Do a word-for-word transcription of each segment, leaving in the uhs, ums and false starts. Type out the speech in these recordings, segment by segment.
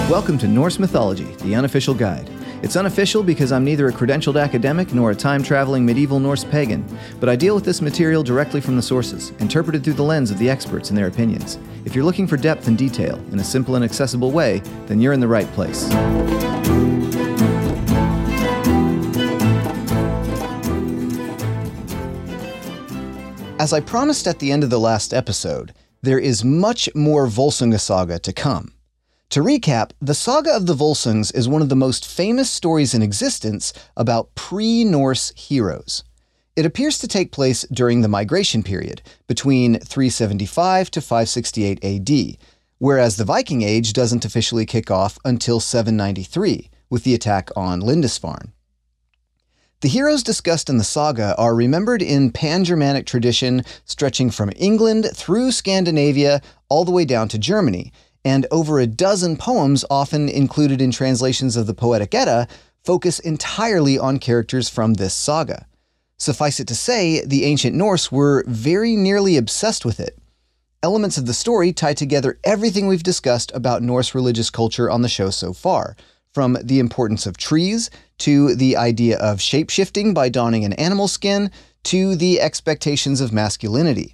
Welcome to Norse Mythology, the unofficial guide. It's unofficial because I'm neither a credentialed academic nor a time-traveling medieval Norse pagan, but I deal with this material directly from the sources, interpreted through the lens of the experts and their opinions. If you're looking for depth and detail in a simple and accessible way, then you're in the right place. As I promised at the end of the last episode, there is much more Volsunga Saga to come. To recap, the Saga of the Volsungs is one of the most famous stories in existence about pre-Norse heroes. It appears to take place during the migration period, between three seventy-five to five sixty-eight A D, whereas the Viking Age doesn't officially kick off until seven ninety-three, with the attack on Lindisfarne. The heroes discussed in the saga are remembered in pan-Germanic tradition stretching from England through Scandinavia all the way down to Germany, and over a dozen poems often included in translations of the Poetic Edda focus entirely on characters from this saga. Suffice it to say, the ancient Norse were very nearly obsessed with it. Elements of the story tie together everything we've discussed about Norse religious culture on the show so far, from the importance of trees, to the idea of shape-shifting by donning an animal skin, to the expectations of masculinity.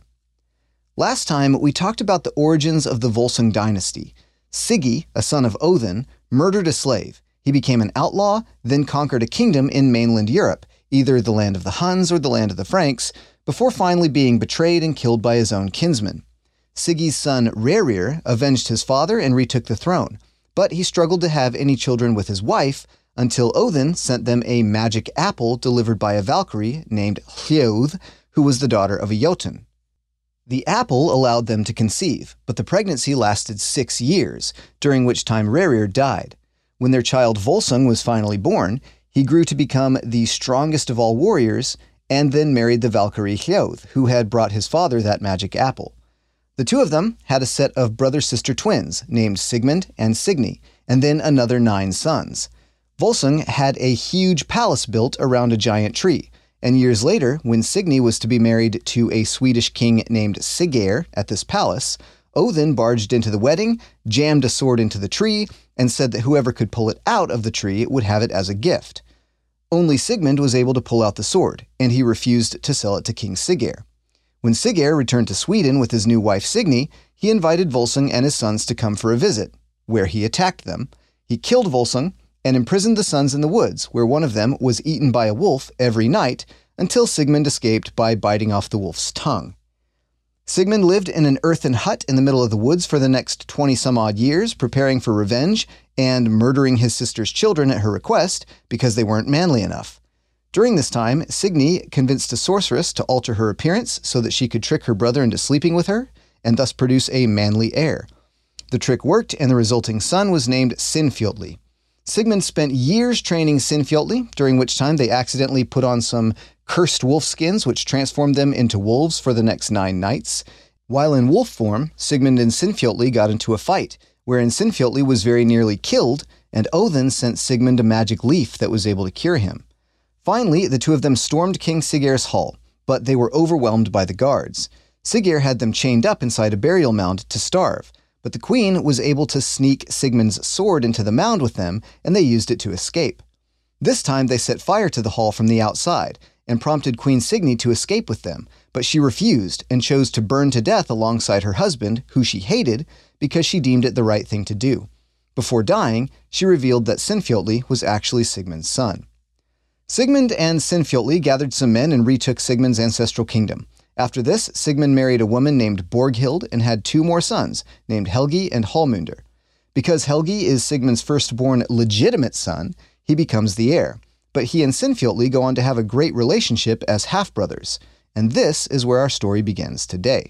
Last time, we talked about the origins of the Volsung dynasty. Siggi, a son of Odin, murdered a slave. He became an outlaw, then conquered a kingdom in mainland Europe, either the land of the Huns or the land of the Franks, before finally being betrayed and killed by his own kinsmen. Siggi's son Rerir avenged his father and retook the throne, but he struggled to have any children with his wife until Odin sent them a magic apple delivered by a Valkyrie named Hljóð, who was the daughter of a Jotun. The apple allowed them to conceive, but the pregnancy lasted six years, during which time Rerir died. When their child Volsung was finally born, he grew to become the strongest of all warriors, and then married the Valkyrie Hljóð, who had brought his father that magic apple. The two of them had a set of brother-sister twins named Sigmund and Signy, and then another nine sons. Volsung had a huge palace built around a giant tree, and years later, when Signy was to be married to a Swedish king named Siggeir at this palace, Odin barged into the wedding, jammed a sword into the tree, and said that whoever could pull it out of the tree would have it as a gift. Only Sigmund was able to pull out the sword, and he refused to sell it to King Siggeir. When Siggeir returned to Sweden with his new wife Signy, he invited Volsung and his sons to come for a visit, where he attacked them. He killed Volsung and imprisoned the sons in the woods, where one of them was eaten by a wolf every night until Sigmund escaped by biting off the wolf's tongue. Sigmund lived in an earthen hut in the middle of the woods for the next twenty-some-odd years, preparing for revenge and murdering his sister's children at her request because they weren't manly enough. During this time, Signy convinced a sorceress to alter her appearance so that she could trick her brother into sleeping with her, and thus produce a manly heir. The trick worked, and the resulting son was named Sinfjotli. Sigmund spent years training Sinfjotli, during which time they accidentally put on some cursed wolf skins which transformed them into wolves for the next nine nights. While in wolf form, Sigmund and Sinfjotli got into a fight, wherein Sinfjotli was very nearly killed, and Odin sent Sigmund a magic leaf that was able to cure him. Finally, the two of them stormed King Siggeir's hall, but they were overwhelmed by the guards. Siggeir had them chained up inside a burial mound to starve, but the queen was able to sneak Sigmund's sword into the mound with them, and they used it to escape. This time they set fire to the hall from the outside, and prompted Queen Signy to escape with them, but she refused and chose to burn to death alongside her husband, who she hated, because she deemed it the right thing to do. Before dying, she revealed that Sinfjotli was actually Sigmund's son. Sigmund and Sinfjotli gathered some men and retook Sigmund's ancestral kingdom. After this, Sigmund married a woman named Borghild and had two more sons, named Helgi and Hallmundr. Because Helgi is Sigmund's firstborn legitimate son, he becomes the heir. But he and Sinfjotli go on to have a great relationship as half-brothers. And this is where our story begins today.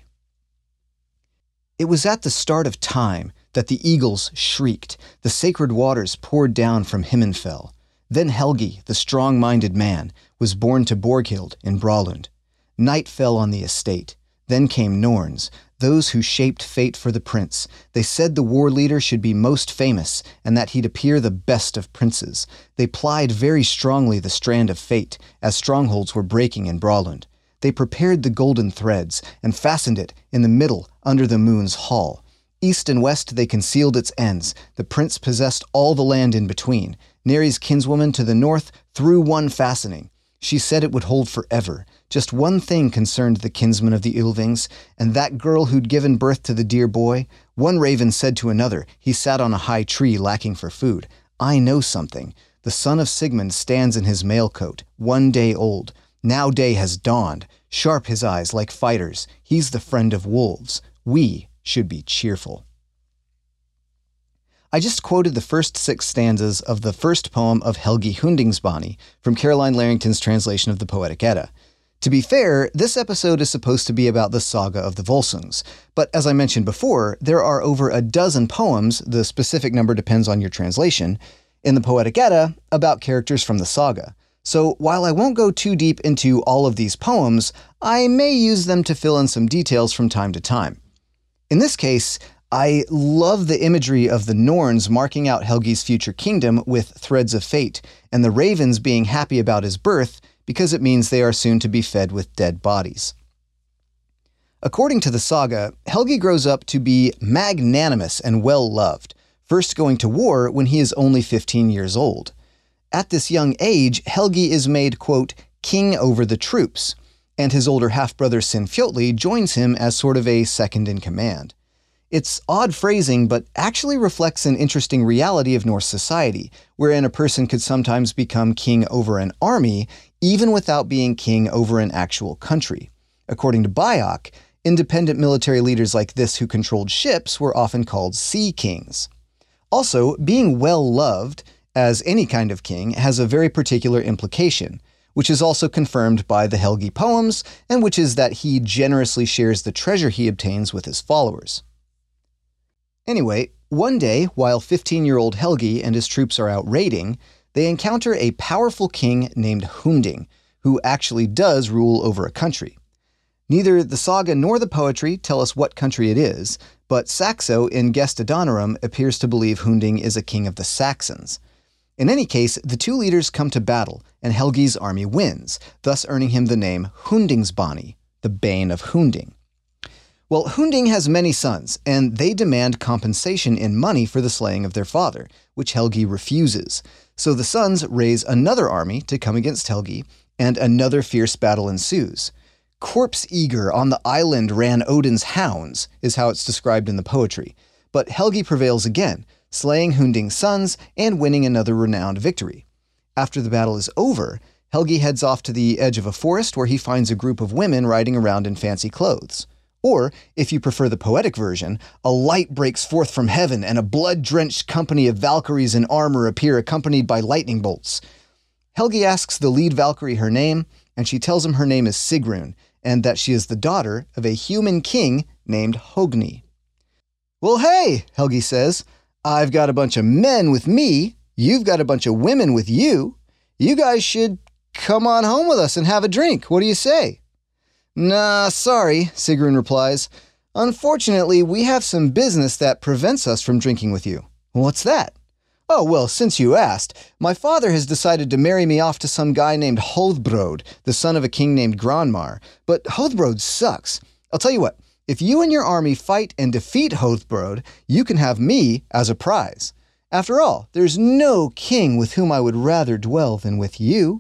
It was at the start of time that the eagles shrieked, the sacred waters poured down from Himmenfell. Then Helgi, the strong-minded man, was born to Borghild in Bralund. Night fell on the estate. Then came Norns, those who shaped fate for the prince. They said the war leader should be most famous, and that he'd appear the best of princes. They plied very strongly the strand of fate, as strongholds were breaking in Bralund. They prepared the golden threads, and fastened it in the middle under the moon's hall. East and west they concealed its ends. The prince possessed all the land in between. Neri's kinswoman to the north threw one fastening. She said it would hold forever. Just one thing concerned the kinsmen of the Ylvings, and that girl who'd given birth to the dear boy. One raven said to another, he sat on a high tree lacking for food, I know something. The son of Sigmund stands in his mail coat, one day old. Now day has dawned. Sharp his eyes like fighters. He's the friend of wolves. We should be cheerful. I just quoted the first six stanzas of the first poem of Helgi Hundingsbani from Caroline Larrington's translation of the Poetic Edda. To be fair, this episode is supposed to be about the saga of the Volsungs, but as I mentioned before, there are over a dozen poems, the specific number depends on your translation, in the Poetic Edda about characters from the saga. So while I won't go too deep into all of these poems, I may use them to fill in some details from time to time. In this case, I love the imagery of the Norns marking out Helgi's future kingdom with threads of fate, and the ravens being happy about his birth because it means they are soon to be fed with dead bodies. According to the saga, Helgi grows up to be magnanimous and well-loved, first going to war when he is only fifteen years old. At this young age, Helgi is made, quote, king over the troops, and his older half-brother Sinfjotli joins him as sort of a second-in-command. It's odd phrasing, but actually reflects an interesting reality of Norse society, wherein a person could sometimes become king over an army, even without being king over an actual country. According to Bayok, independent military leaders like this who controlled ships were often called sea kings. Also, being well-loved, as any kind of king, has a very particular implication, which is also confirmed by the Helgi poems, and which is that he generously shares the treasure he obtains with his followers. Anyway, one day, while fifteen-year-old Helgi and his troops are out raiding, they encounter a powerful king named Hunding, who actually does rule over a country. Neither the saga nor the poetry tell us what country it is, but Saxo in Gesta Danorum appears to believe Hunding is a king of the Saxons. In any case, the two leaders come to battle, and Helgi's army wins, thus earning him the name Hundingsbani, the Bane of Hunding. Well, Hunding has many sons, and they demand compensation in money for the slaying of their father, which Helgi refuses. So the sons raise another army to come against Helgi, and another fierce battle ensues. Corpse-eager on the island ran Odin's hounds, is how it's described in the poetry. But Helgi prevails again, slaying Hunding's sons and winning another renowned victory. After the battle is over, Helgi heads off to the edge of a forest where he finds a group of women riding around in fancy clothes. Or, if you prefer the poetic version, a light breaks forth from heaven and a blood-drenched company of Valkyries in armor appear accompanied by lightning bolts. Helgi asks the lead Valkyrie her name, and she tells him her name is Sigrun, and that she is the daughter of a human king named Hogni. Well, hey, Helgi says, I've got a bunch of men with me, you've got a bunch of women with you. You guys should come on home with us and have a drink. What do you say? Nah, sorry, Sigrun replies. Unfortunately, we have some business that prevents us from drinking with you. What's that? Oh, well, since you asked, my father has decided to marry me off to some guy named Hothbrod, the son of a king named Granmar. But Hothbrod sucks. I'll tell you what, if you and your army fight and defeat Hothbrod, you can have me as a prize. After all, there's no king with whom I would rather dwell than with you.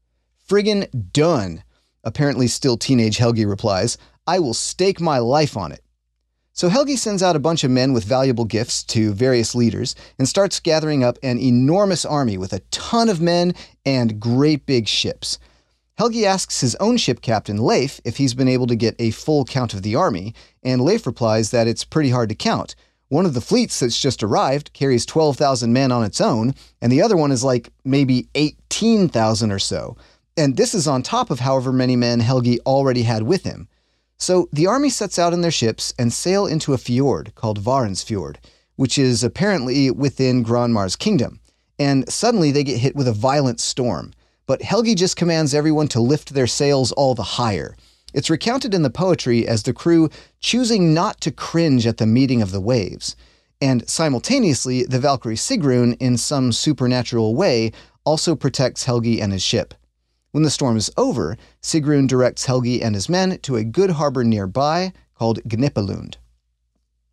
Friggin' done. Apparently still teenage Helgi replies, I will stake my life on it. So Helgi sends out a bunch of men with valuable gifts to various leaders and starts gathering up an enormous army with a ton of men and great big ships. Helgi asks his own ship captain, Leif, if he's been able to get a full count of the army, and Leif replies that it's pretty hard to count. One of the fleets that's just arrived carries twelve thousand men on its own, and the other one is like maybe eighteen thousand or so. And this is on top of however many men Helgi already had with him. So the army sets out in their ships and sail into a fjord called Varinsfjord, which is apparently within Granmar's kingdom. And suddenly they get hit with a violent storm. But Helgi just commands everyone to lift their sails all the higher. It's recounted in the poetry as the crew choosing not to cringe at the meeting of the waves. And simultaneously, the Valkyrie Sigrun, in some supernatural way, also protects Helgi and his ship. When the storm is over, Sigrun directs Helgi and his men to a good harbor nearby called Gnipalund.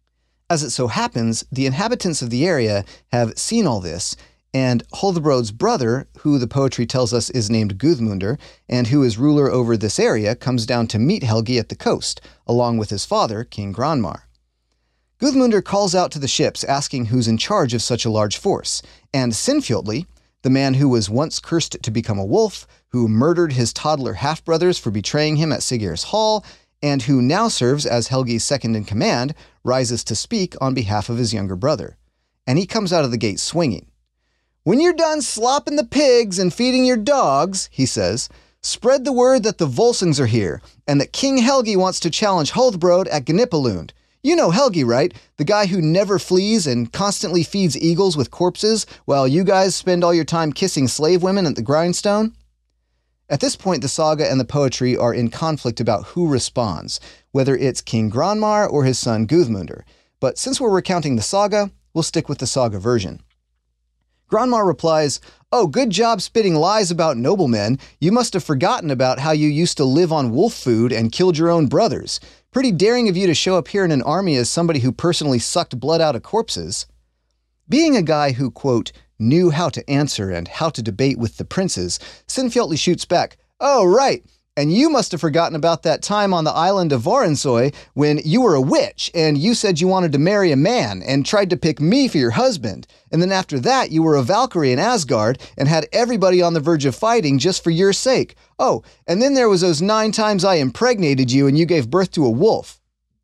As it so happens, the inhabitants of the area have seen all this, and Hrólfr's brother, who the poetry tells us is named Guðmundur, and who is ruler over this area, comes down to meet Helgi at the coast, along with his father, King Granmar. Guðmundur calls out to the ships asking who's in charge of such a large force, and Sinfjotli, the man who was once cursed to become a wolf, who murdered his toddler half-brothers for betraying him at Siggeir's hall, and who now serves as Helgi's second-in-command, rises to speak on behalf of his younger brother. And he comes out of the gate swinging. "When you're done slopping the pigs and feeding your dogs," he says, "spread the word that the Volsungs are here, and that King Helgi wants to challenge Hrólfr at Gnipalund. You know Helgi, right? The guy who never flees and constantly feeds eagles with corpses, while you guys spend all your time kissing slave women at the grindstone?" At this point, the saga and the poetry are in conflict about who responds, whether it's King Granmar or his son Guðmundur. But since we're recounting the saga, we'll stick with the saga version. Granmar replies, "Oh, good job spitting lies about noblemen. You must have forgotten about how you used to live on wolf food and killed your own brothers. Pretty daring of you to show up here in an army as somebody who personally sucked blood out of corpses." Being a guy who, quote, knew how to answer and how to debate with the princes, Sinfjotli shoots back, "Oh, right. And you must have forgotten about that time on the island of Varansoy when you were a witch and you said you wanted to marry a man and tried to pick me for your husband. And then after that, you were a Valkyrie in Asgard and had everybody on the verge of fighting just for your sake. Oh, and then there was those nine times I impregnated you and you gave birth to a wolf."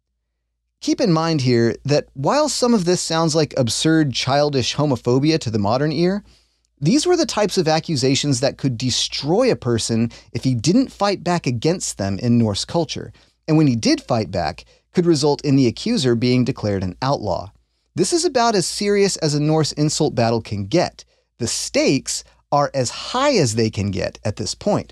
Keep in mind here that while some of this sounds like absurd, childish homophobia to the modern ear, these were the types of accusations that could destroy a person if he didn't fight back against them in Norse culture, and when he did fight back, could result in the accuser being declared an outlaw. This is about as serious as a Norse insult battle can get. The stakes are as high as they can get at this point.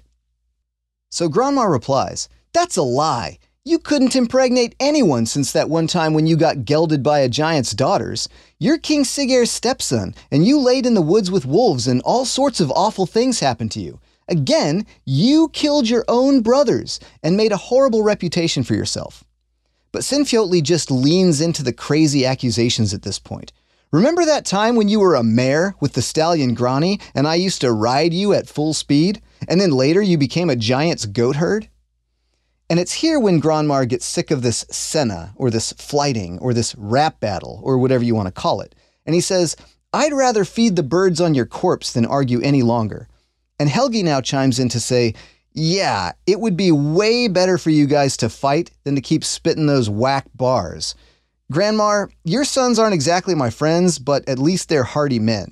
So Granmar replies, "That's a lie. You couldn't impregnate anyone since that one time when you got gelded by a giant's daughters. You're King Siggeir's stepson, and you laid in the woods with wolves and all sorts of awful things happened to you. Again, you killed your own brothers and made a horrible reputation for yourself." But Sinfjotli just leans into the crazy accusations at this point. "Remember that time when you were a mare with the stallion Grani and I used to ride you at full speed? And then later you became a giant's goat herd?" And it's here when Granmar gets sick of this senna, or this flighting, or this rap battle, or whatever you want to call it. And he says, "I'd rather feed the birds on your corpse than argue any longer." And Helgi now chimes in to say, "Yeah, it would be way better for you guys to fight than to keep spitting those whack bars. Granmar, your sons aren't exactly my friends, but at least they're hardy men."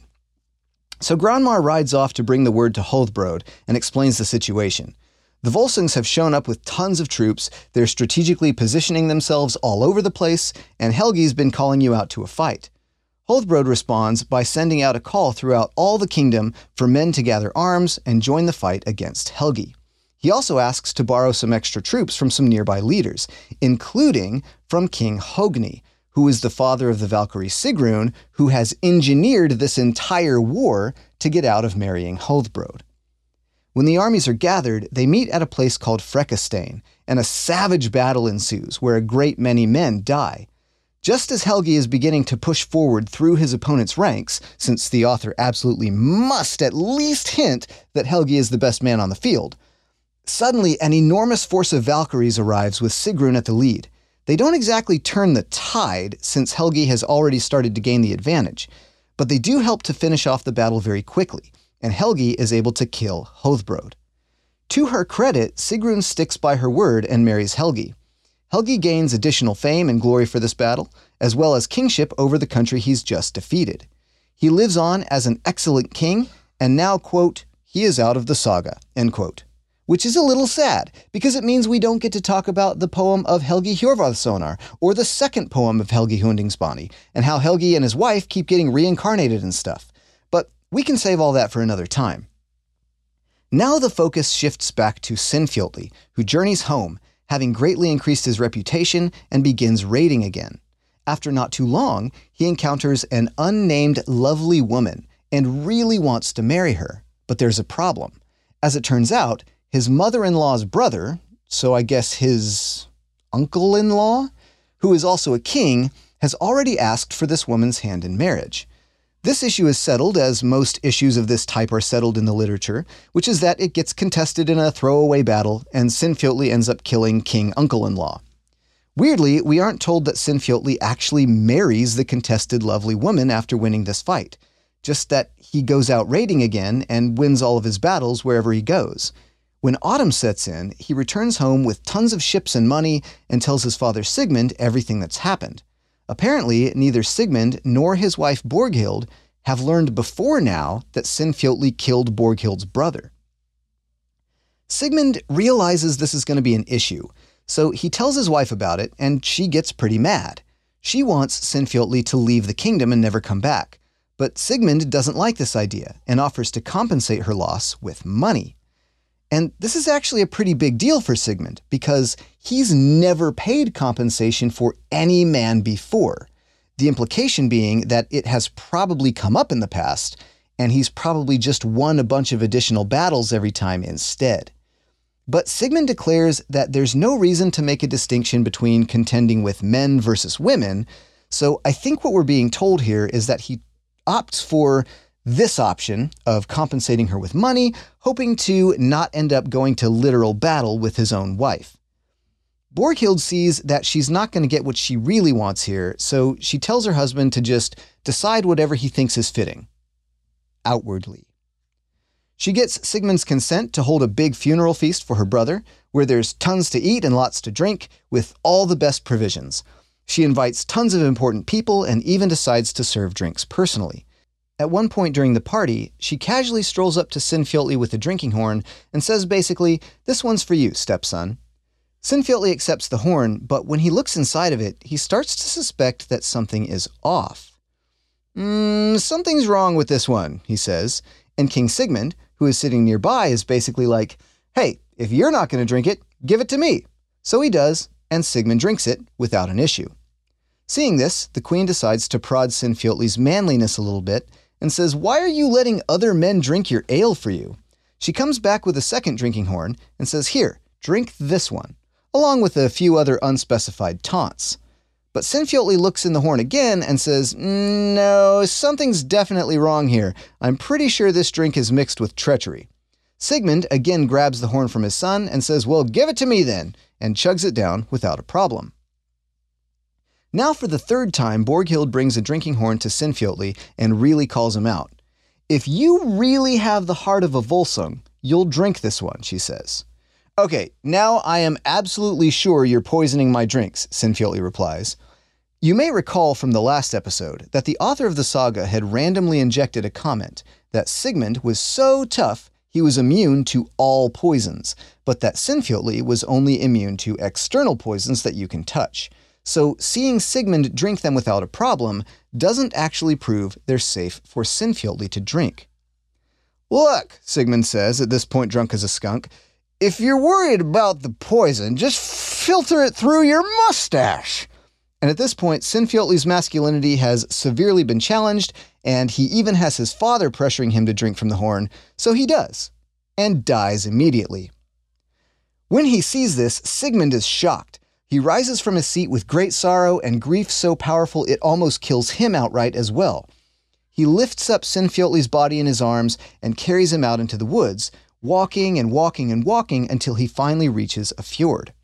So Granmar rides off to bring the word to Hrólfr and explains the situation. The Volsungs have shown up with tons of troops, they're strategically positioning themselves all over the place, and Helgi's been calling you out to a fight. Hrólfr responds by sending out a call throughout all the kingdom for men to gather arms and join the fight against Helgi. He also asks to borrow some extra troops from some nearby leaders, including from King Hogni, who is the father of the Valkyrie Sigrun, who has engineered this entire war to get out of marrying Hrólfr. When the armies are gathered, they meet at a place called Frekastein, and a savage battle ensues where a great many men die. Just as Helgi is beginning to push forward through his opponent's ranks, since the author absolutely must at least hint that Helgi is the best man on the field, suddenly an enormous force of Valkyries arrives with Sigrun at the lead. They don't exactly turn the tide, since Helgi has already started to gain the advantage, but they do help to finish off the battle very quickly, and Helgi is able to kill Hrólfr. To her credit, Sigrun sticks by her word and marries Helgi. Helgi gains additional fame and glory for this battle, as well as kingship over the country he's just defeated. He lives on as an excellent king, and now, quote, he is out of the saga, end quote. Which is a little sad, because it means we don't get to talk about the poem of Helgi Hjörvarsonar, or the second poem of Helgi Hundingsbani, and how Helgi and his wife keep getting reincarnated and stuff. But we can save all that for another time. Now the focus shifts back to Sinfjotli, who journeys home, having greatly increased his reputation, and begins raiding again. After not too long, he encounters an unnamed lovely woman, and really wants to marry her. But there's a problem. As it turns out, his mother-in-law's brother, so I guess his uncle-in-law, who is also a king, has already asked for this woman's hand in marriage. This issue is settled, as most issues of this type are settled in the literature, which is that it gets contested in a throwaway battle, and Sinfjotli ends up killing King Uncle-in-law. Weirdly, we aren't told that Sinfjotli actually marries the contested lovely woman after winning this fight, just that he goes out raiding again and wins all of his battles wherever he goes. When autumn sets in, he returns home with tons of ships and money and tells his father Sigmund everything that's happened. Apparently, neither Sigmund nor his wife Borghild have learned before now that Sinfjotli killed Borghild's brother. Sigmund realizes this is going to be an issue, so he tells his wife about it, and she gets pretty mad. She wants Sinfjotli to leave the kingdom and never come back, but Sigmund doesn't like this idea and offers to compensate her loss with money. And this is actually a pretty big deal for Sigmund, because he's never paid compensation for any man before. The implication being that it has probably come up in the past, and he's probably just won a bunch of additional battles every time instead. But Sigmund declares that there's no reason to make a distinction between contending with men versus women, so I think what we're being told here is that he opts for this option of compensating her with money, hoping to not end up going to literal battle with his own wife. Borghild sees that she's not going to get what she really wants here, so she tells her husband to just decide whatever he thinks is fitting. Outwardly. She gets Sigmund's consent to hold a big funeral feast for her brother, where there's tons to eat and lots to drink, with all the best provisions. She invites tons of important people and even decides to serve drinks personally. At one point during the party, she casually strolls up to Sinfjotli with a drinking horn and says basically, "This one's for you, stepson." Sinfjotli accepts the horn, but when he looks inside of it, he starts to suspect that something is off. Mm, something's wrong with this one, he says, and King Sigmund, who is sitting nearby, is basically like, "Hey, if you're not going to drink it, give it to me." So he does, and Sigmund drinks it without an issue. Seeing this, the queen decides to prod Sinfjotli's manliness a little bit, and says, "Why are you letting other men drink your ale for you?" She comes back with a second drinking horn and says, "Here, drink this one," along with a few other unspecified taunts. But Sinfjotli looks in the horn again and says, "No, something's definitely wrong here. I'm pretty sure this drink is mixed with treachery." Sigmund again grabs the horn from his son and says, "Well, give it to me then," and chugs it down without a problem. Now for the third time, Borghild brings a drinking horn to Sinfjotli and really calls him out. "If you really have the heart of a Volsung, you'll drink this one," she says. "Okay, now I am absolutely sure you're poisoning my drinks," Sinfjotli replies. You may recall from the last episode that the author of the saga had randomly injected a comment that Sigmund was so tough he was immune to all poisons, but that Sinfjotli was only immune to external poisons that you can touch. So seeing Sigmund drink them without a problem doesn't actually prove they're safe for Sinfjotli to drink. "Look," Sigmund says, at this point drunk as a skunk, "if you're worried about the poison, just filter it through your mustache." And at this point, Sinfjotli's masculinity has severely been challenged, and he even has his father pressuring him to drink from the horn, so he does, and dies immediately. When he sees this, Sigmund is shocked. He rises from his seat with great sorrow and grief so powerful it almost kills him outright as well. He lifts up Sinfjotli's body in his arms and carries him out into the woods, walking and walking and walking until he finally reaches a fjord.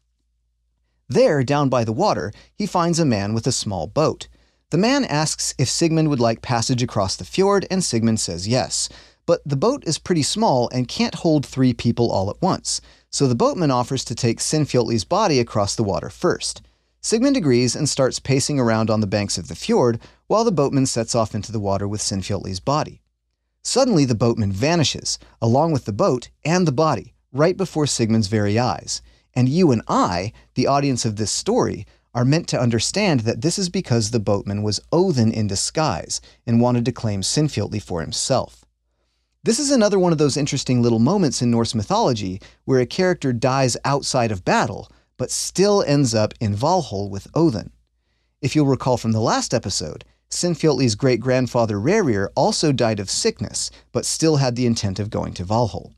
There, down by the water, he finds a man with a small boat. The man asks if Sigmund would like passage across the fjord, and Sigmund says yes. But the boat is pretty small and can't hold three people all at once, so the boatman offers to take Sinfjotli's body across the water first. Sigmund agrees and starts pacing around on the banks of the fjord, while the boatman sets off into the water with Sinfjotli's body. Suddenly the boatman vanishes, along with the boat and the body, right before Sigmund's very eyes. And you and I, the audience of this story, are meant to understand that this is because the boatman was Odin in disguise and wanted to claim Sinfjotli for himself. This is another one of those interesting little moments in Norse mythology where a character dies outside of battle, but still ends up in Valhall with Odin. If you'll recall from the last episode, Sinfjotli's great-grandfather Rerir also died of sickness, but still had the intent of going to Valhall.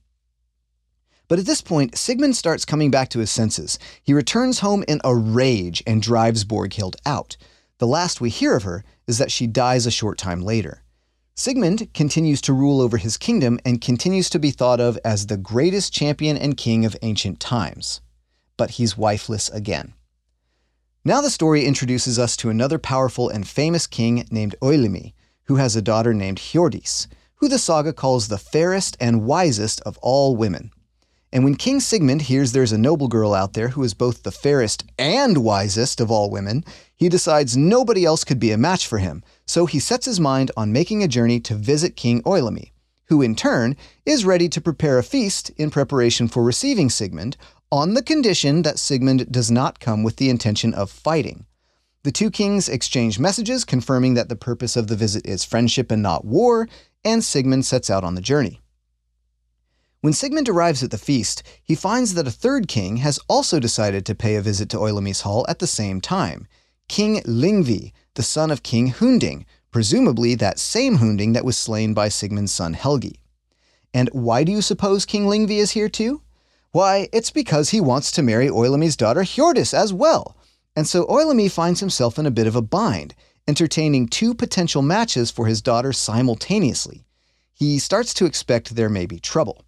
But at this point, Sigmund starts coming back to his senses. He returns home in a rage and drives Borghild out. The last we hear of her is that she dies a short time later. Sigmund continues to rule over his kingdom and continues to be thought of as the greatest champion and king of ancient times. But he's wifeless again. Now the story introduces us to another powerful and famous king named Oilimi, who has a daughter named Hjordis, who the saga calls the fairest and wisest of all women. And when King Sigmund hears there's a noble girl out there who is both the fairest and wisest of all women, he decides nobody else could be a match for him, so he sets his mind on making a journey to visit King Oilimi, who in turn is ready to prepare a feast in preparation for receiving Sigmund, on the condition that Sigmund does not come with the intention of fighting. The two kings exchange messages confirming that the purpose of the visit is friendship and not war, and Sigmund sets out on the journey. When Sigmund arrives at the feast, he finds that a third king has also decided to pay a visit to Oilimi's hall at the same time, King Lyngvi, the son of King Hunding, presumably that same Hunding that was slain by Sigmund's son Helgi. And why do you suppose King Lyngvi is here too? Why, it's because he wants to marry Oilimi's daughter Hjordis as well. And so Oilimi finds himself in a bit of a bind, entertaining two potential matches for his daughter simultaneously. He starts to expect there may be trouble.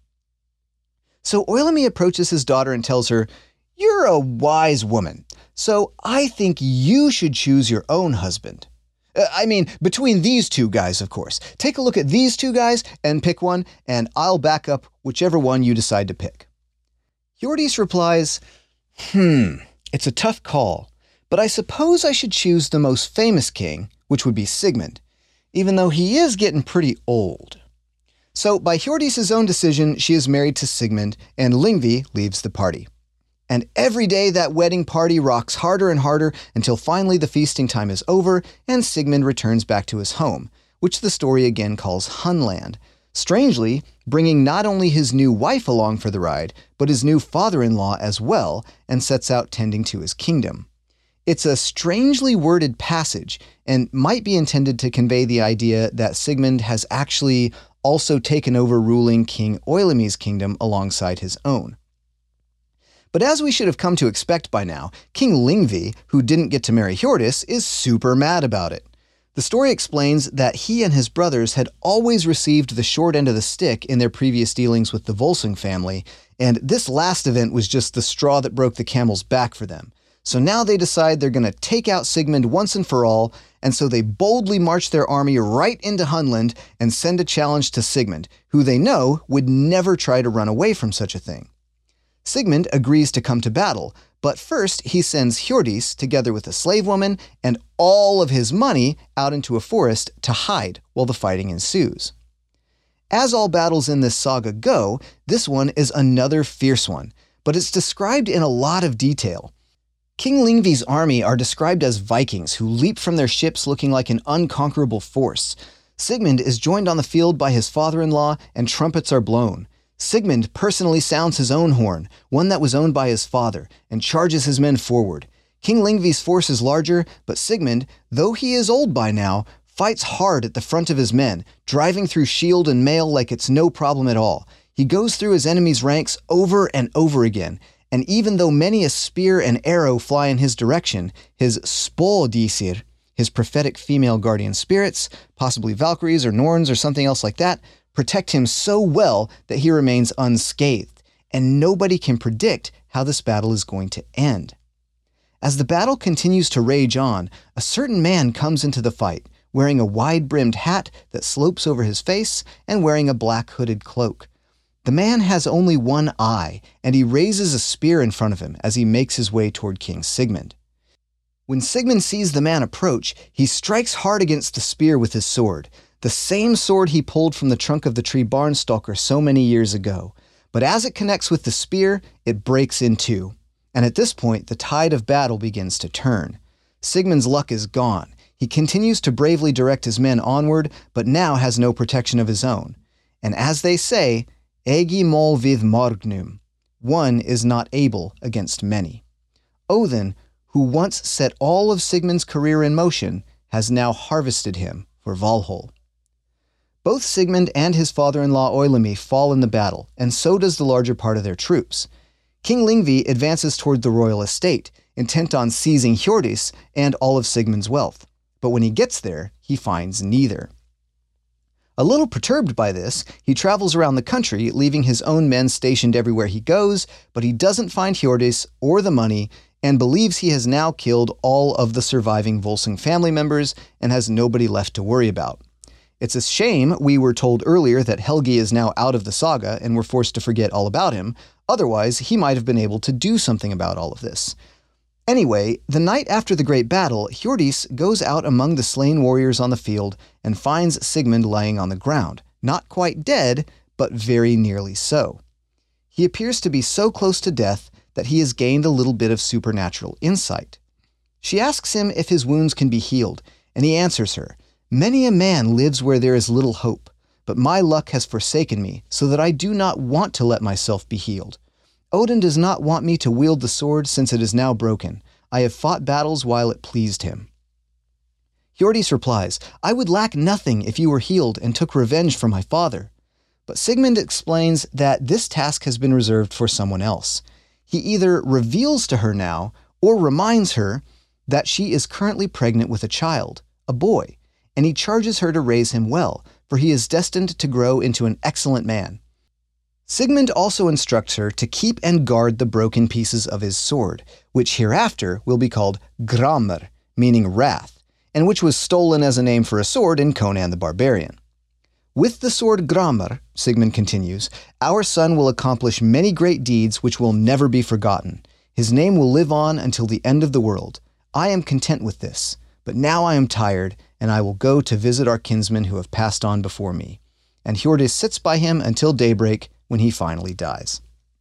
So Oilimi approaches his daughter and tells her, "You're a wise woman, so I think you should choose your own husband. Uh, I mean, between these two guys, of course. Take a look at these two guys and pick one, and I'll back up whichever one you decide to pick." Hjordis replies, Hmm, it's a tough call, but I suppose I should choose the most famous king, which would be Sigmund, even though he is getting pretty old. So, by Hjordis' own decision, she is married to Sigmund, and Lyngvi leaves the party. And every day that wedding party rocks harder and harder until finally the feasting time is over and Sigmund returns back to his home, which the story again calls Hunland, strangely bringing not only his new wife along for the ride, but his new father-in-law as well, and sets out tending to his kingdom. It's a strangely worded passage and might be intended to convey the idea that Sigmund has actually also taken over ruling King Oilimi's kingdom alongside his own. But as we should have come to expect by now, King Lyngvi, who didn't get to marry Hjordis, is super mad about it. The story explains that he and his brothers had always received the short end of the stick in their previous dealings with the Volsung family, and this last event was just the straw that broke the camel's back for them. So now they decide they're going to take out Sigmund once and for all, and so they boldly march their army right into Hunland and send a challenge to Sigmund, who they know would never try to run away from such a thing. Sigmund agrees to come to battle, but first he sends Hjordis, together with a slave woman, and all of his money out into a forest to hide while the fighting ensues. As all battles in this saga go, this one is another fierce one, but it's described in a lot of detail. King Lyngvi's army are described as Vikings who leap from their ships looking like an unconquerable force. Sigmund is joined on the field by his father-in-law, and trumpets are blown. Sigmund personally sounds his own horn, one that was owned by his father, and charges his men forward. King Lyngvi's force is larger, but Sigmund, though he is old by now, fights hard at the front of his men, driving through shield and mail like it's no problem at all. He goes through his enemy's ranks over and over again, and even though many a spear and arrow fly in his direction, his spådisir, his prophetic female guardian spirits, possibly Valkyries or Norns or something else like that, protect him so well that he remains unscathed, and nobody can predict how this battle is going to end. As the battle continues to rage on, a certain man comes into the fight, wearing a wide-brimmed hat that slopes over his face and wearing a black hooded cloak. The man has only one eye, and he raises a spear in front of him as he makes his way toward King Sigmund. When Sigmund sees the man approach, he strikes hard against the spear with his sword, the same sword he pulled from the trunk of the tree Barnstalker so many years ago. But as it connects with the spear, it breaks in two. And at this point, the tide of battle begins to turn. Sigmund's luck is gone. He continues to bravely direct his men onward, but now has no protection of his own. And as they say, Egi mol vid morgnum, one is not able against many. Odin, who once set all of Sigmund's career in motion, has now harvested him for Valhall. Both Sigmund and his father-in-law Oilimi fall in the battle, and so does the larger part of their troops. King Lyngvi advances toward the royal estate, intent on seizing Hjordis and all of Sigmund's wealth. But when he gets there, he finds neither. A little perturbed by this, he travels around the country, leaving his own men stationed everywhere he goes, but he doesn't find Hjordis or the money, and believes he has now killed all of the surviving Volsung family members and has nobody left to worry about. It's a shame we were told earlier that Helgi is now out of the saga and we're forced to forget all about him. Otherwise, he might have been able to do something about all of this. Anyway, the night after the great battle, Hjordis goes out among the slain warriors on the field and finds Sigmund lying on the ground, not quite dead, but very nearly so. He appears to be so close to death that he has gained a little bit of supernatural insight. She asks him if his wounds can be healed, and he answers her, "Many a man lives where there is little hope, but my luck has forsaken me, so that I do not want to let myself be healed. Odin does not want me to wield the sword since it is now broken. I have fought battles while it pleased him." Hjordis replies, "I would lack nothing if you were healed and took revenge for my father." But Sigmund explains that this task has been reserved for someone else. He either reveals to her now or reminds her that she is currently pregnant with a child, a boy, and he charges her to raise him well, for he is destined to grow into an excellent man. Sigmund also instructs her to keep and guard the broken pieces of his sword, which hereafter will be called Gramr, meaning wrath, and which was stolen as a name for a sword in Conan the Barbarian. "With the sword Gramr," Sigmund continues, "our son will accomplish many great deeds which will never be forgotten. His name will live on until the end of the world. I am content with this, but now I am tired, and I will go to visit our kinsmen who have passed on before me." And Hjordis sits by him until daybreak, when he finally dies.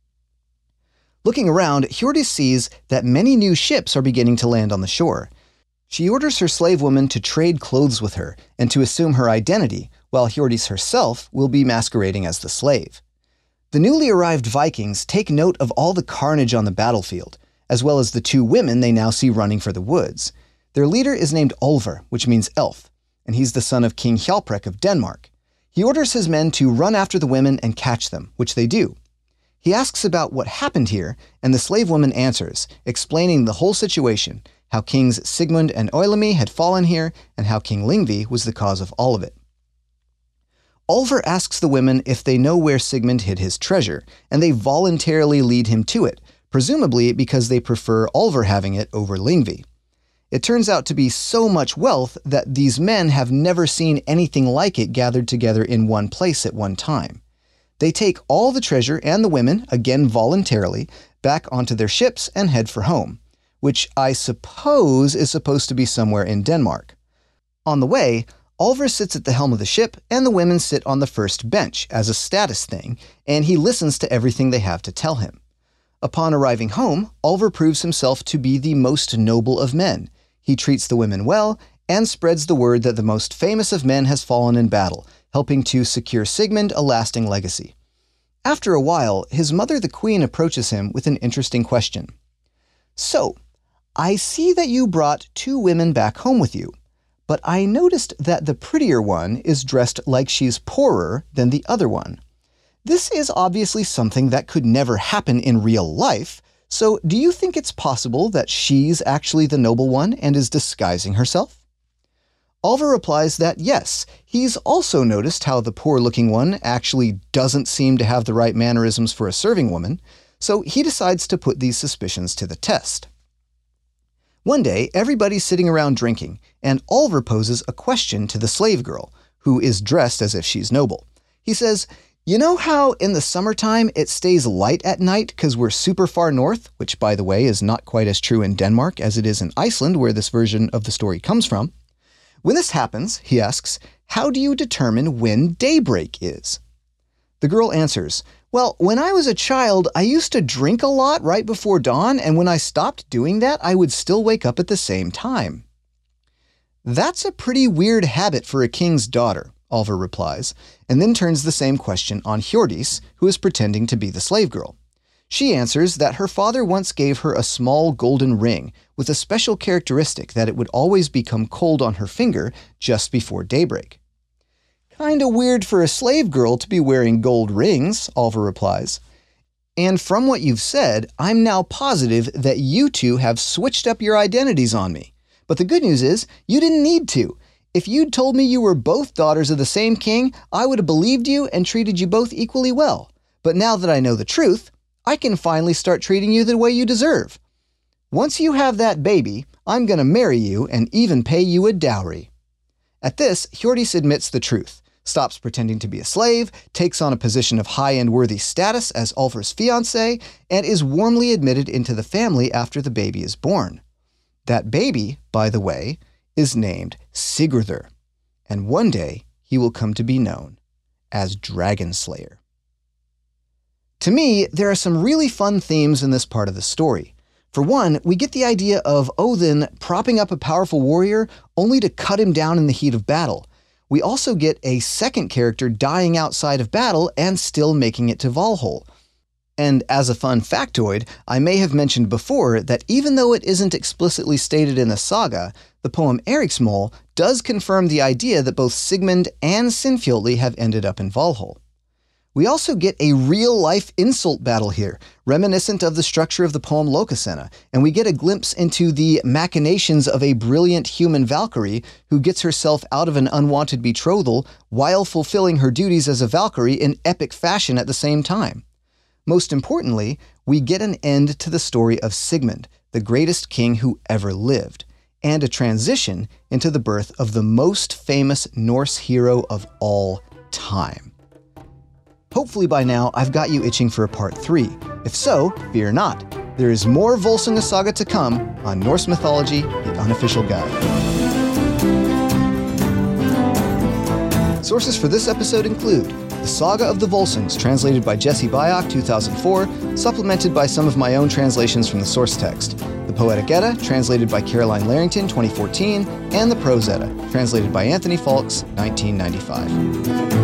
Looking around, Hjordis sees that many new ships are beginning to land on the shore. She orders her slave woman to trade clothes with her and to assume her identity, while Hjordis herself will be masquerading as the slave. The newly arrived Vikings take note of all the carnage on the battlefield, as well as the two women they now see running for the woods. Their leader is named Olver, which means elf, and he's the son of King Hjalprek of Denmark. He orders his men to run after the women and catch them, which they do. He asks about what happened here, and the slave woman answers, explaining the whole situation, how Kings Sigmund and Oilemi had fallen here, and how King Lingvi was the cause of all of it. Olver asks the women if they know where Sigmund hid his treasure, and they voluntarily lead him to it, presumably because they prefer Olver having it over Lingvi. It turns out to be so much wealth that these men have never seen anything like it gathered together in one place at one time. They take all the treasure and the women, again voluntarily, back onto their ships and head for home, which I suppose is supposed to be somewhere in Denmark. On the way, Olver sits at the helm of the ship and the women sit on the first bench as a status thing, and he listens to everything they have to tell him. Upon arriving home, Olver proves himself to be the most noble of men. He treats the women well and spreads the word that the most famous of men has fallen in battle, helping to secure Sigmund a lasting legacy. After a while, his mother the queen approaches him with an interesting question. "So, I see that you brought two women back home with you, but I noticed that the prettier one is dressed like she's poorer than the other one. This is obviously something that could never happen in real life, so do you think it's possible that she's actually the noble one and is disguising herself?" Olver replies that yes, he's also noticed how the poor-looking one actually doesn't seem to have the right mannerisms for a serving woman, so he decides to put these suspicions to the test. One day, everybody's sitting around drinking, and Olver poses a question to the slave girl, who is dressed as if she's noble. He says, "You know how in the summertime it stays light at night because we're super far north," which, by the way, is not quite as true in Denmark as it is in Iceland, where this version of the story comes from. "When this happens," he asks, "how do you determine when daybreak is?" The girl answers, "Well, when I was a child, I used to drink a lot right before dawn, and when I stopped doing that, I would still wake up at the same time." "That's a pretty weird habit for a king's daughter," Olver replies, and then turns the same question on Hjordis, who is pretending to be the slave girl. She answers that her father once gave her a small golden ring with a special characteristic that it would always become cold on her finger just before daybreak. "Kinda weird for a slave girl to be wearing gold rings," Olver replies. And from what you've said, I'm now positive that you two have switched up your identities on me. But the good news is, you didn't need to. If you'd told me you were both daughters of the same king, I would have believed you and treated you both equally well. But now that I know the truth, I can finally start treating you the way you deserve. Once you have that baby, I'm going to marry you and even pay you a dowry." At this, Hjordis admits the truth, stops pretending to be a slave, takes on a position of high and worthy status as Ulfr's fiancé, and is warmly admitted into the family after the baby is born. That baby, by the way, is named Sigurður, and one day he will come to be known as Dragon Slayer. To me, there are some really fun themes in this part of the story. For one, we get the idea of Odin propping up a powerful warrior only to cut him down in the heat of battle. We also get a second character dying outside of battle and still making it to Valhall. And as a fun factoid, I may have mentioned before that even though it isn't explicitly stated in the saga, the poem Eriksmål does confirm the idea that both Sigmund and Sinfjotli have ended up in Valhall. We also get a real-life insult battle here, reminiscent of the structure of the poem Lokasenna, and we get a glimpse into the machinations of a brilliant human Valkyrie who gets herself out of an unwanted betrothal while fulfilling her duties as a Valkyrie in epic fashion at the same time. Most importantly, we get an end to the story of Sigmund, the greatest king who ever lived, and a transition into the birth of the most famous Norse hero of all time. Hopefully by now I've got you itching for a part three. If so, fear not. There is more Volsunga Saga to come on Norse Mythology, the Unofficial Guide. Sources for this episode include The Saga of the Volsungs, translated by Jesse Byock, two thousand four, supplemented by some of my own translations from the source text. The Poetic Edda, translated by Caroline Larrington, twenty fourteen, and the Prose Edda, translated by Anthony Falks, nineteen ninety-five.